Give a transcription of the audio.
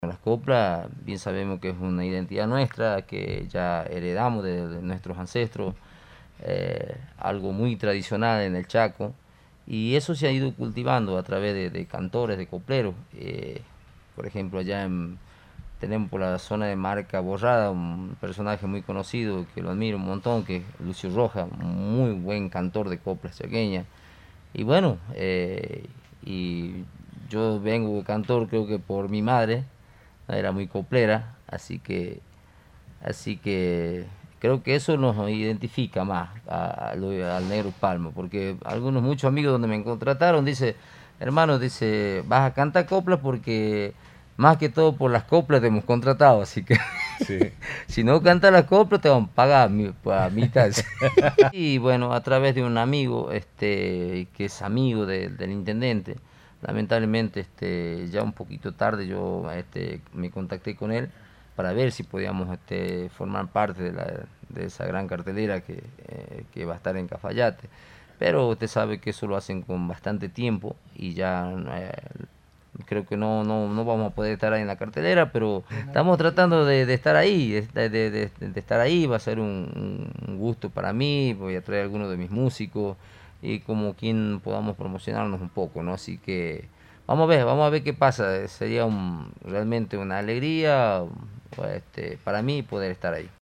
Las coplas, bien sabemos que es una identidad nuestra, que ya heredamos de nuestros ancestros, algo muy tradicional en el Chaco, y eso se ha ido cultivando a través de cantores, de copleros. Por ejemplo, tenemos por la zona de Marca Borrada un personaje muy conocido que lo admiro un montón, que es Lucio Roja, muy buen cantor de coplas chaqueñas. Y bueno, y yo vengo cantor creo que por mi madre, era muy coplera, así que creo que eso nos identifica más al Negro Palmo, porque muchos amigos donde me contrataron, dice, hermano, dice, vas a cantar coplas porque más que todo por las coplas te hemos contratado, así que Sí. si no cantas las coplas te van a pagar a mitad. Y bueno, a través de un amigo, que es amigo del intendente, lamentablemente, ya un poquito tarde yo, me contacté con él para ver si podíamos, formar parte de esa gran cartelera que va a estar en Cafayate. Pero usted sabe que eso lo hacen con bastante tiempo y ya, creo que no vamos a poder estar ahí en la cartelera, pero estamos tratando de estar ahí, de estar ahí. Va a ser un gusto para mí, voy a traer algunos de mis músicos y como quien podamos promocionarnos un poco, ¿no? Así que vamos a ver qué pasa. Sería realmente una alegría, para mí poder estar ahí.